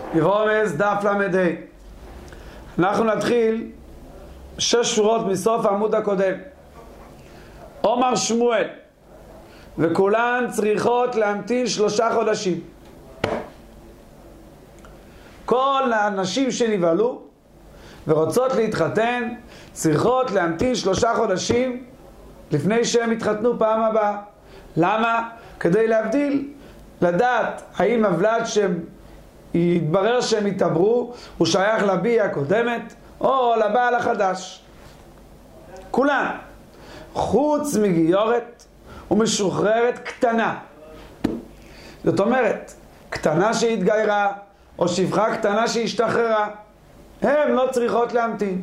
יבומס דף למדה. אנחנו נתחיל 6 שורות מסוף העמוד הקודם. אומר שמואל, וכולן צריכות להמתין 3 חודשים. כל הנשים שנבהלו ורוצות להתחתן צריכות להמתין 3 חודשים לפני שהם יתחתנו פעם הבאה. למה? כדי להבדיל, לדעת האם הוולד שיתברר שהם יתעברו הוא שייך לביאה הקודמת או לבעל החדש. כולן, חוץ מגיורת ומשוחררת קטנה. זאת אומרת, קטנה שהתגיירה או שפחה קטנה שהשתחררה, הן לא צריכות להמתין.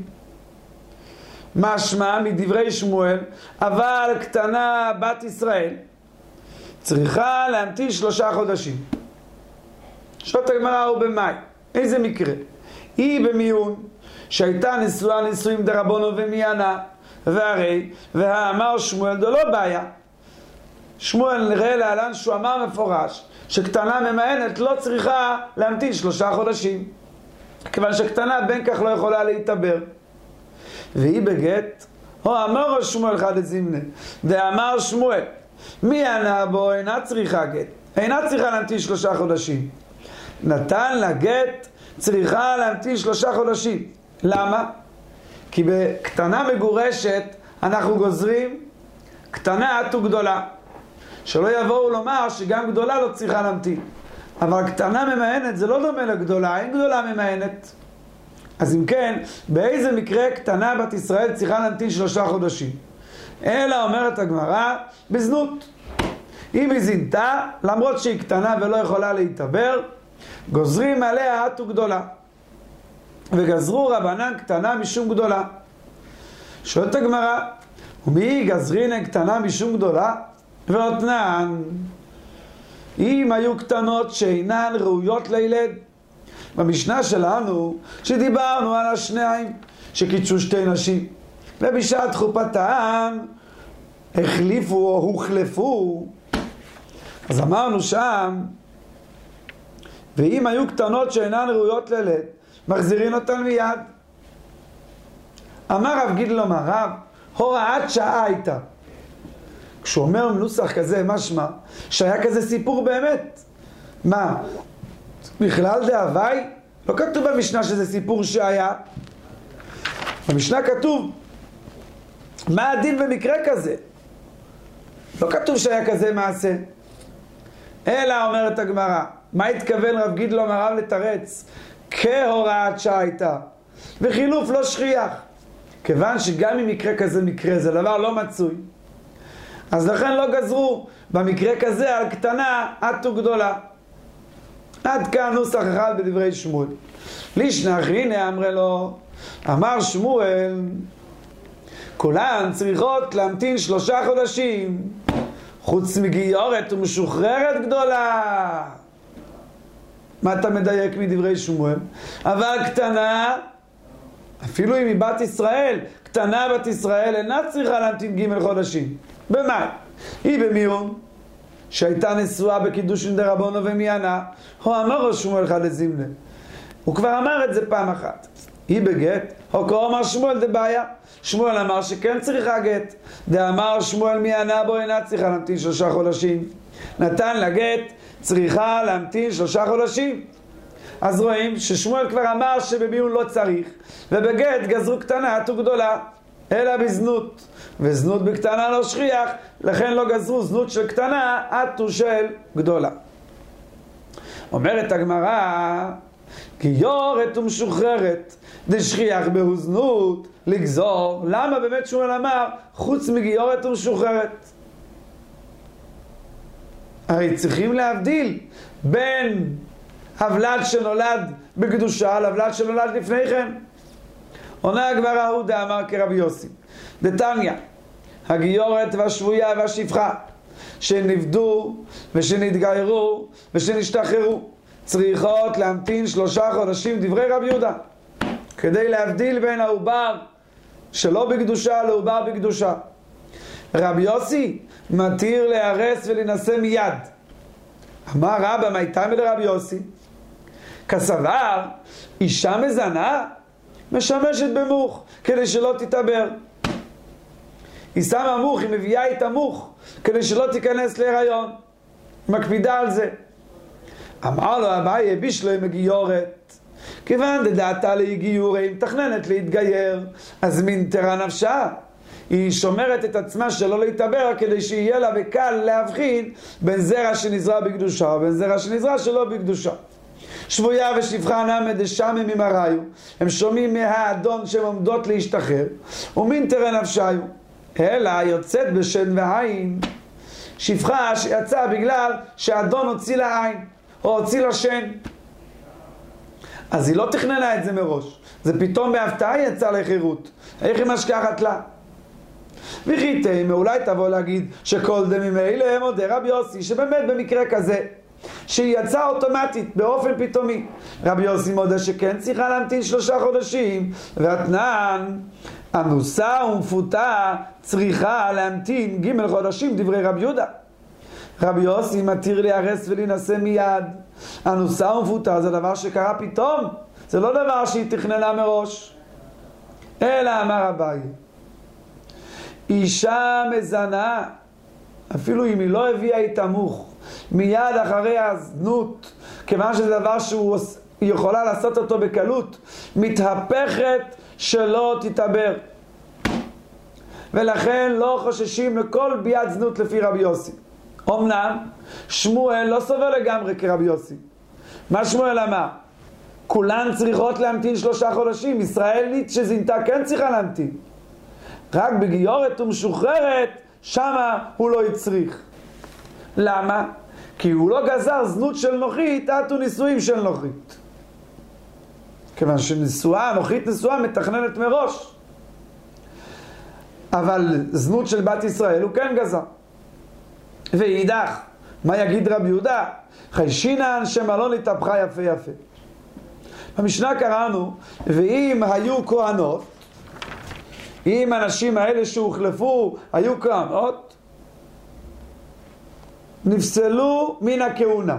משמע מדברי שמואל, אבל קטנה בת ישראל צריכה להמתין 3 חודשים. שואלת הגמרא, הוא במאי? איזה מקרה? היא במיון שהייתה נשואה נישואים דרבנו ומיינה, והרי והאמר שמואל דו לא בעיה. שמואל נראה להלן שהוא אמר מפורש שקטנה ממאנת לא צריכה להמתין 3 חודשים, כיוון שקטנה בין כך לא יכולה להתעבר. והיא בגט, או אמר שמואל חד זימנה, ואמר שמואל מי ענה בו אינה צריכה גט, אינה צריכה להמתין 3 חודשים. נתן לה גט צריכה להמתין 3 חודשים. למה? כי בקטנה מגורשת אנחנו גוזרים קטנה עד וגדולה, שלא יבואו לומר שגם גדולה לא צריכה להמתין. אבל קטנה ממאנת זה לא דומה לגדולה, אין גדולה ממאנת. אז אם כן, באיזה מקרה קטנה בת ישראל צריכה להמתין 3 חודשים? אלא אומרת הגמרא, בזנות. אם היא זינתה, למרות שהיא קטנה ולא יכולה להתעבר, גוזרים עליה עד וגדולה. וגזרו רבנן קטנה משום גדולה. שואלת הגמרא, ומי גזרינן קטנה משום גדולה? ואותנן, אם היו קטנות שאינן ראויות לילד. במשנה שלנו שדיברנו על השניים שקידשו 2 נשים ובשעת חופתם החליפו או הוחלפו, אז אמרנו שם ואם היו קטנות שאינן ראויות לילד מחזירים אותן מיד. אמר רב גידלום הרב, הוראת שעה הייתה. כשהוא אומר מנוסח כזה, משמע שהיה כזה סיפור באמת. מה? בכלל דהווי? לא כתוב במשנה שזה סיפור שהיה. במשנה כתוב מה הדין במקרה כזה. לא כתוב שהיה כזה מעשה. אלא אומרת הגמרא, מה התכוון רב גידלום הרב לתרץ? כהוראת שעה הייתה וחילוף לא שכיח. כיוון שגם אם מקרה כזה מקרה זה דבר לא מצוי, אז לכן לא גזרו במקרה כזה על קטנה עד וגדולה. עד כאן נוסח אחד בדברי שמואל. לישנח הנה אמרה לו, אמר שמואל כולן צריכות להמתין 3 חודשים חוץ מגיורת ומשוחררת גדולה. מה אתה מדייק מדברי שמואל? אבל קטנה, אפילו אם היא בת ישראל, קטנה בת ישראל אינה צריכה להמתין 5 חודשים. במה? היא במיון שהייתה נשואה בקידושין דרבנו ומיינה, הוא אמר שמואל חד זימנה. הוא כבר אמר את זה פעם אחת. היא בגט, הוא כה אמר שמואל דבעיה. שמואל אמר שכן צריכה גט. דאמר שמואל מיינה בו אינה צריכה להמתין 3 חודשים. נתן לה גט צריכה להמתין 3 חודשים. אז רואים ששמואל כבר אמר שבמיון לא צריך, ובגט גזרו קטנה עד וגדולה, אלא בזנות, וזנות בקטנה לא שכיח, לכן לא גזרו זנות של קטנה עד ושל גדולה. אומרת הגמרא, גיורת ומשוחררת דשכיח בהוזנות לגזור. למה באמת שמואל אמר חוץ מגיורת ומשוחררת? הרי צריכים להבדיל בין הוולד שנולד בקדושה להוולד שנולד לפני כן. עונה הגמרא, הוא דאמר כרבי יוסי דתניא, הגיורת והשבויה והשפחה שנפדו ושנתגיירו ושנשתחררו צריכות להמתין 3 חודשים, דברי רבי יהודה, כדי להבדיל בין העובר שלא בקדושה לעובר בקדושה. רבי יוסי מתיר להרס ולנסה מיד. אמר רבא, מה איתם לרבי יוסי? כסבר, אישה מזנה משמשת במוך כדי שלא תתעבר. היא שמה מוך, היא מביאה את המוך כדי שלא תיכנס להיריון, מקפידה על זה. אמר לו אביי בישלוי מגיורת, כיוון דדעתה להגיורי, מתכננת להתגייר, אז מנתרה נפשה, היא שומרת את עצמה שלא להתעבר כדי שיהיה לה בקל להבחין בין זרע שנזרע בקדושה ובין זרע שנזרע שלא בקדושה. שבויה ושפחה נמי דשמי ממראיו, הם שומעים מהאדון שהם עומדות להשתחרר, ומנתרה נפשיו, אלא יוצאת בשן ועין. שפחה שיצאה בגלל שהאדון הוציא לה עין או הוציא לה שן, אז היא לא תכננה את זה מראש, זה פתאום בהפתעה יצא לחירות. איך היא משכחת לה? וכי תימא, אולי תבוא להגיד שכל דמים האלה הם עוד רבי יוסי, שבאמת במקרה כזה שהיא יצאה אוטומטית באופן פתאומי, רבי יוסי מודה שכן צריכה להמתין 3 חודשים, ואתנן אנוסה ומפותה צריכה להמתין 6 חודשים, דברי רבי יהודה. רבי יוסי מתיר להיהרס ולהינשא מיד. אנוסה ומפותה זה דבר שקרה פתאום, זה לא דבר שהיא תכננה מראש. אלא אמר אביי, אישה מזנה, אפילו אם היא לא הביאה את המוך מיד אחרי הזנות, כיוון שזה דבר שהוא יכולה לעשות אותו בקלות, מתהפכת שלא תתעבר, ולכן לא חוששים לכל ביאת זנות לפי רבי יוסי. אמנם שמואל לא סובר לגמרי כרבי יוסי. מה שמואל אמר? כולן צריכות להמתין 3 חודשים, ישראלית שזינתה כן צריכה להמתין, רק בגיורת ומשוחררת שמה הוא לא יצריך. למה? כי הוא לא גזר זנות של נוחית עטו נישואים של נוחית, כיוון שנשואה, נוחית נשואה מתכננת מראש, אבל זנות של בת ישראל הוא כן גזר. ואידך, מה יגיד רבי יהודה? חיישינן שמלון התהפכה יפה יפה. במשנה קראנו, ואם היו כהנות, אם אנשים האלה שהוחלפו היו כהנות, נפסלו מן הכהונה.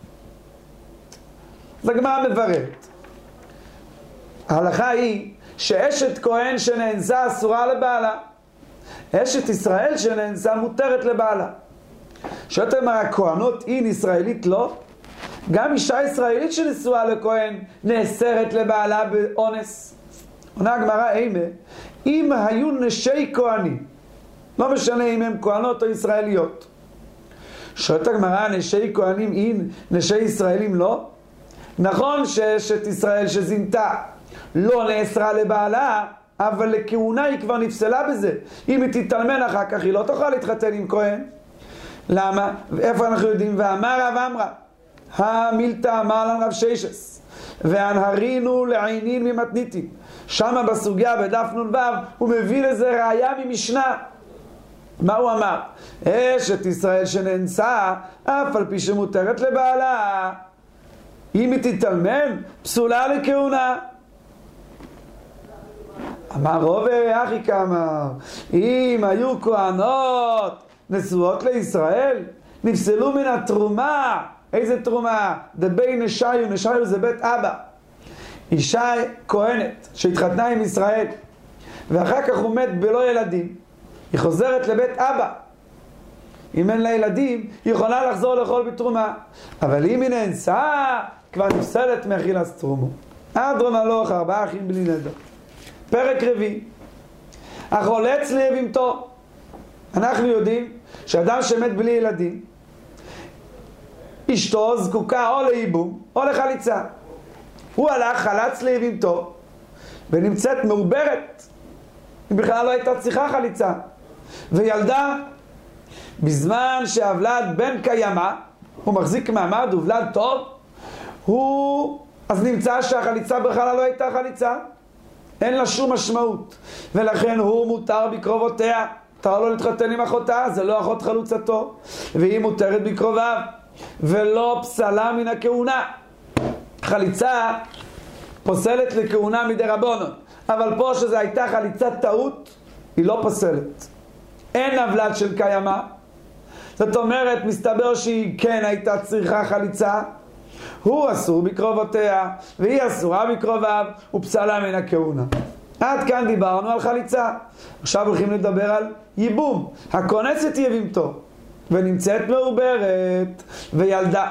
אז הגמרא מבררת. ההלכה היא שאשת כהן שנאנסה אסורה לבעלה, אשת ישראל שנאנסה מותרת לבעלה. שאתה אומר, הכהנות אין ישראלית לא? גם אישה ישראלית שנשואה לכהן נאסרת לבעלה באונס. עונה הגמרא אימה, אם היו נשי כהנים, לא משנה אם הם כהנות או ישראליות. שואלת הגמרא, נשי כהנים אין, נשי ישראלים לא? נכון שאשת ישראל שזינתה לא נאסרה לבעלה, אבל לכהונה היא כבר נפסלה בזה. אם היא תתאלמן אחר כך היא לא תוכל להתחתן עם כהן. למה? ואיפה אנחנו יודעים? ואמר רב אמרה, המילתא אמר לנו רב ששס, והנהרינו לעינין ממתניתין. שמה בסוגיה בדף נ"ו הוא מביא לזה ראיה ממשנה. מה הוא אמר? אשת ישראל שנאנסה אף על פי שמותרת לבעלה, אם היא תתאלמן פסולה לכהונה. אמר רובה אחי כמה, אם היו כהנות נשואות לישראל נפסלו מן התרומה. איזה תרומה? דבי נשיו, נשיו זה בית אבא. אישה כהנת שהתחתנה עם ישראל ואחר כך הוא מת בלא ילדים, היא חוזרת לבית אבא. אם אין לה ילדים היא יכולה לחזור לאכול בתרומה, אבל אם היא נאנסה כבר נפסלת מאכילת תרומה. אדרון הלוך 4 אחים בלי נדר. פרק רביעי, החולץ ליבמתו. אנחנו יודעים שאדם שמת בלי ילדים, אשתו זקוקה או לייבום או לחליצה. הוא הלך, חלץ ליבמתו ונמצאת מעוברת, היא בכלל לא הייתה צריכה חליצה, וילדה. בזמן שהוולד בן קיימה, הוא מחזיק מעמד, הוא ולד טוב, אז נמצא שהחליצה בכלל לא הייתה חליצה, אין לה שום משמעות, ולכן הוא מותר בקרובותיה. מותר לו להתחתן עם אחותה, זה לא אחות חלוצתו, והיא מותרת בקרוביו, ולא פסלה מן הכהונה. חליצה פוסלת לכהונה מדי רבונון, אבל פה שזה הייתה חליצת טעות, היא לא פוסלת. אין הוולד של קיימה, זאת אומרת, מסתבר שהיא כן הייתה צריכה חליצה, הוא אסור בקרובותיה, והיא אסורה בקרוביו, ופסלה מן הכהונה. עד כאן דיברנו על חליצה. עכשיו הולכים לדבר על ייבום. הכונסת יבימתו, ונמצאת מעוברת, וילדה.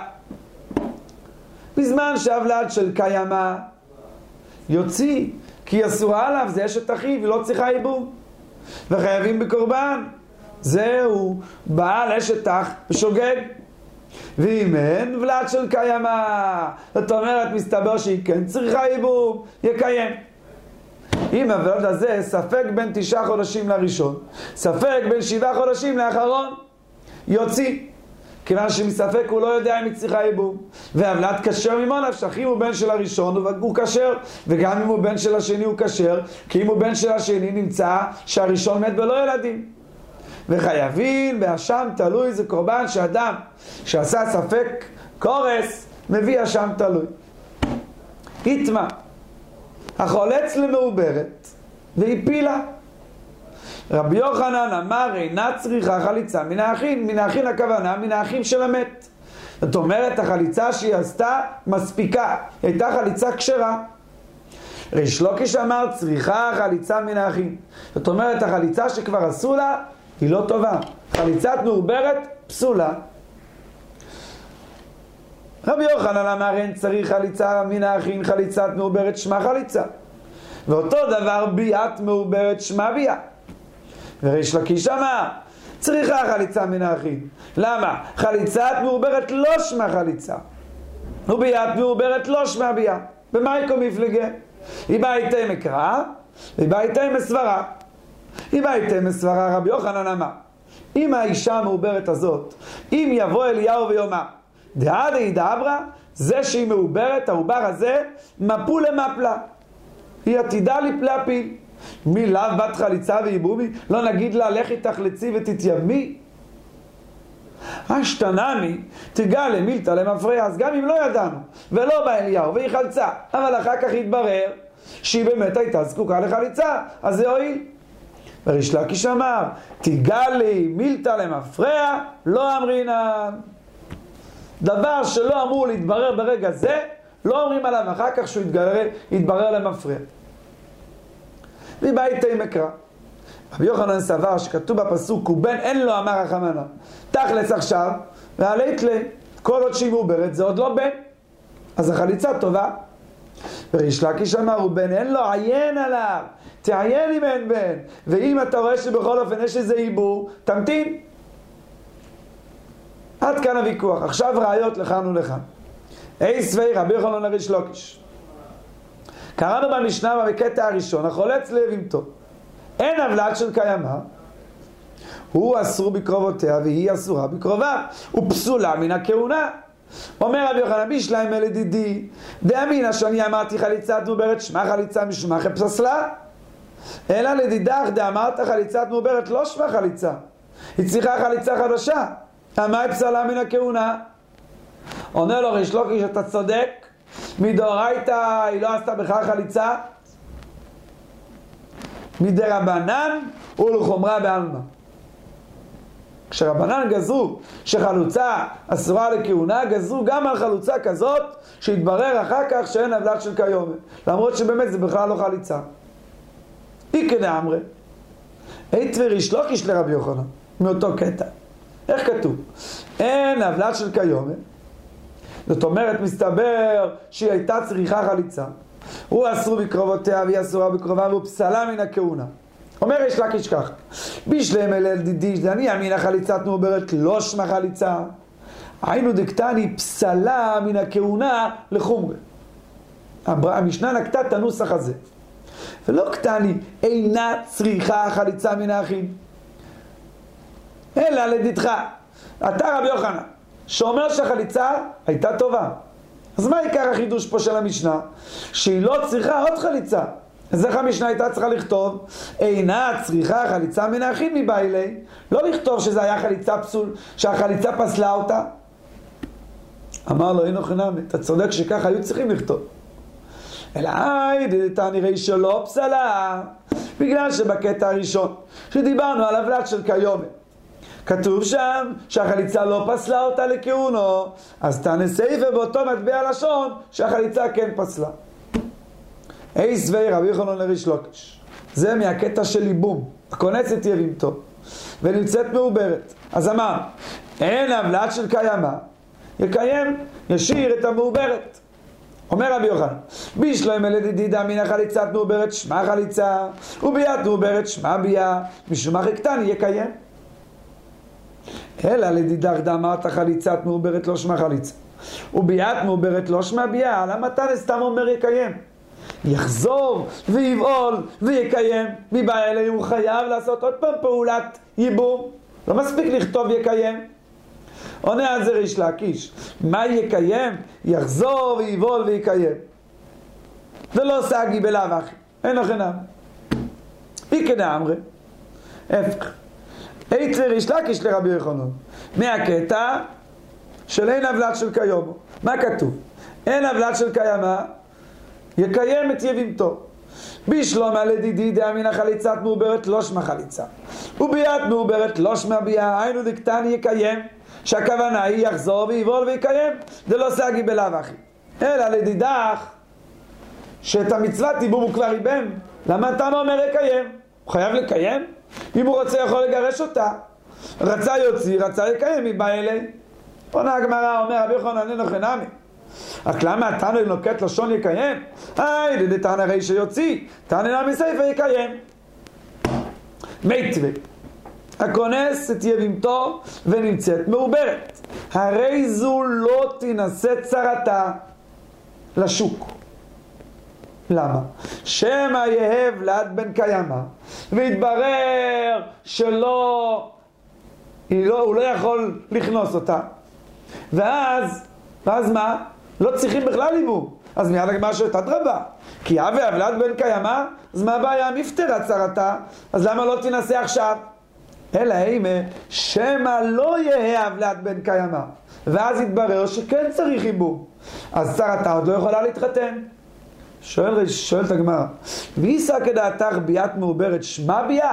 בזמן שהבלד של קיימה יוציא, כי אסורה עליו, זה אשת אחיו, היא לא צריכה ייבום. וחייבים בקורבן. זהו בעל אשת אח ושוגג. ואם אין ולד של קיימה, זאת אומרת מסתבר שהיא כן צריכה ייבום, יקיים. אם הוולד הזה ספק בין 9 חודשים לראשון, ספק בין 7 חודשים לאחרון, יוציא. כיוון שמספק הוא לא יודע אם היא צריכה ייבום. והוולד כשר ממנו נפשך, אם הוא בן של הראשון הוא כשר, וגם אם הוא בן של השני הוא כשר, כי אם הוא בן של השני נמצא שהראשון מת בלא ילדים. וחייבים באשם תלוי, זה קורבן שאדם שעשה ספק קורס מביא אשם תלוי. התמה החולץ למעוברת והפילה. רבי יוחנן אמר אינה צריכה חליצה מן האחים. מן האחים הכוונה מן האחים של המת. זאת אומרת החליצה שהיא עשתה מספיקה, הייתה חליצה כשרה. ריש לוקיש אמר צריכה חליצה מן האחים. זאת אומרת החליצה שכבר עשו לה היא לא טובה, חליצת מעוברת פסולה. רבי יוחנן אמר אין צריך חליצה מן האחים, חליצת מעוברת שמה חליצה, ואותו דבר ביאת מעוברת שמה ביאה. וריש לקיש אמר צריכה חליצה מן האחים. למה? חליצת מעוברת לא שמה חליצה, וביאת מעוברת לא שמה ביאה. במה יקום מפלגה? היא באיתי מקרא, היא באיתי מסברה. היא באיתי מסברה. רבי יוחנן אמר אם האישה המעוברת הזאת, אם יבוא אליהו ויאמר דעדי דאברה, זה שהיא מעוברת, העובר הזה מפו למפלה, היא עתידה לפלפיל. מי לאו בת חליצה וייבומי? לא נגיד לה לכי תחלצי ותתייבמי? השתנמי תגלה מילתא למפרע. אז גם אם לא ידענו ולא בא אליהו והיא חלצה, אבל אחר כך התברר שהיא באמת הייתה זקוקה לחליצה, אז זה הועיל. וריש לקיש אמר תגלי מילתא למפרע לא אמרינן. דבר שלא אמור להתברר ברגע זה לא אומרים עליו אחר כך שהוא יתברר למפרע. מבאיתי מקרא. רבי יוחנן סבר שכתוב בפסוק ובן אין לו אמר רחמנא, תכלס עכשיו ועלית לה, כל עוד שהיא מעוברת זה עוד לא בן, אז החליצה טובה. וריש לקיש אמר ובן אין לו עיין עליו, תעיין אם אין בן, ואם אתה רואה שבכל אופן יש איזה עיבור תמתין. עד כאן הוויכוח. עכשיו ראיות לכאן ולכאן. אי סבי רבי יוחנן לריש לקיש. קראנו במשנה בקטע הראשון החולץ ליבמתו, אין הבלד של קיימה, הוא אסור בקרובותיה והיא אסורה בקרוביו, ופסולה מן הכהונה. אומר רבי יוחנן בישליים לדידי דאמינא שאני אמרתי חליצת מעוברת שמה חליצה משמע פסלה, אלא לדידך דאמרת חליצת מעוברת לא שמה חליצה, היא צריכה חליצה חדשה, מה פסלה מן הכהונה? עונה לו ריש לקיש אתה צודק, מדאורייתא היא לא עשתה בכלל חליצה, מדרבנן ולחומרה בעלמא. כשרבנן גזרו שחלוצה אסורה לכהונה, גזרו גם על חלוצה כזאת שהתברר אחר כך שאין הבלד של כיום, למרות שבאמת זה בכלל לא חליצה. איקא דאמרי אית וריש לקיש לרבי יוחנן מאותו קטע. איך כתוב? אין הבלד של כיום, זאת אומרת מסתבר שהיא הייתה צריכה חליצה, הוא אסור בקרובותיה והיא אסורה בקרוביו ופסלה מן הכהונה. אומר ריש לקיש ככה בישלם אל דידי דני אמינא חליצת מעוברת לא שמה חליצה, היינו דקתני פסלה מן הכהונה לחומרה. המשנה נקטה את הנוסח הזה, ולא קטני אינה צריכה חליצה מן האחים, אלא לדידך אתה רבי יוחנן שאומר שהחליצה הייתה טובה. אז מה עיקר החידוש פה של המשנה? שהיא לא צריכה עוד חליצה. אז איך המשנה הייתה צריכה לכתוב אינה צריכה חליצה מן האחים מבעילי, לא לכתוב שזה היה חליצה פסול, שהחליצה פסלה אותה. אמר לו אינו חינמי, אתה צודק שככה היו צריכים לכתוב, אלא אתה נראה שלא פסלה, בגלל שבקטע הראשון שדיברנו על הבלד של כיום כתוב שם שהחליצה לא פסלה אותה לכהונו, אז תענה סייפה באותו מטבע לשון שהחליצה כן פסלה. אי סבי רבי יוחנן לריש לוקיש, זה מהקטע של ליבום, הכונסת יבימתו ונמצאת מעוברת. אז אמר, אין הבלת של קיימה, יקיים, ישיר את המעוברת. אומר רבי יוחנן, בישלום לדידה מן החליצת מעוברת שמה חליצה, וביאת מעוברת שמה ביה, משום החקטן יקיים. אלא לדידך דאמרת חליצת מעוברת לא שמה חליצה, וביאת מעוברת לא שמה ביה, למה אתה סתם אומר יקיים? יחזור ויבעול ויקיים. מבא אלה הוא חייב לעשות עוד פעם פעולת ייבום, לא מספיק לכתוב יקיים. עונה על זה ריש לקיש, מה יקיים? יחזור ויבעול ויקיים, ולא סגי בלאו אחי, אין לכם נם איקנה אמרי הפך. איתרי ריש לקיש לרבי יוחנן מהקטע של אין הבלת של קיומו. מה כתוב? אין הבלת של קיימה, יקיים את יבימתו. בישלום לדידי דאמין החליצת מעוברת לא שמה חליצה, וביאת מעוברת לא שמה ביה, היינו דקטן יקיים, שהכוונה היא יחזור ויבול ויקיים, זה לא סגי בלאו אחי. אלא לדידך שאת המצוות ייבום הוא כבר ייבם, למה אתה אומר יקיים? הוא חייב לקיים? אם הוא רוצה יכול לגרש אותה, רצה יוציא, רצה יקיים, מבא אלי. עונה הגמרא, אומר רבי יוחנן אין לכם נמי, רק למה תנא נוקט לשון יקיים? דתנא רישא יוציא, תנא נמי סייפא יקיים. מיטווה, הכונס את יבימתו ונמצאת מעוברת, הרי זו לא תינשא צרתה לשוק. למה? שמא יהב ליד בן קיימה והתברר הוא לא יכול לכנוס אותה, ואז מה? לא צריכים בכלל ייבום. אז מיד הגמרא שואלת אדרבה, כי הווה הבלת בן קיימה, אז מה הבעיה? מפטרה צרתה, אז למה לא תנסה עכשיו? אלא אימה שמא לא יהיה הבלת בן קיימה, ואז יתברר שכן צריך ייבום, אז צרתה עוד לא יכולה להתחתן. שואלת הגמרא, ויסא כדעתך ביאת מעוברת שמה ביה?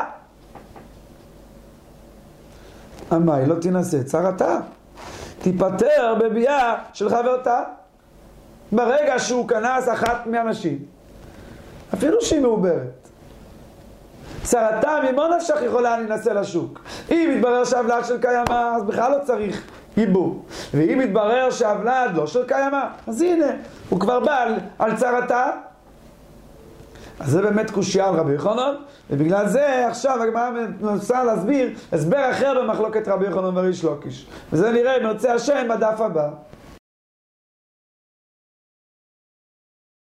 אמר, היא לא תנסה צרתה, תיפטר בביאה של חברתה. ברגע שהוא כנס אחת מהנשים, אפילו שהיא מעוברת, צרתה ממה נפשך יכולה להינשא לשוק. אם יתברר שהבלת של קיימה, אז בכלל לא צריך ייבום. ואם יתברר שהבלת לא של קיימה, אז הנה, הוא כבר בא על צרתה. אז זה באמת קושיה על רבי יוחנן, ובגלל זה עכשיו הגמרא מנסה להסביר הסבר אחר במחלוקת רבי יוחנן וריש לוקיש, וזה נראה אם ירצה השם בדף הבא.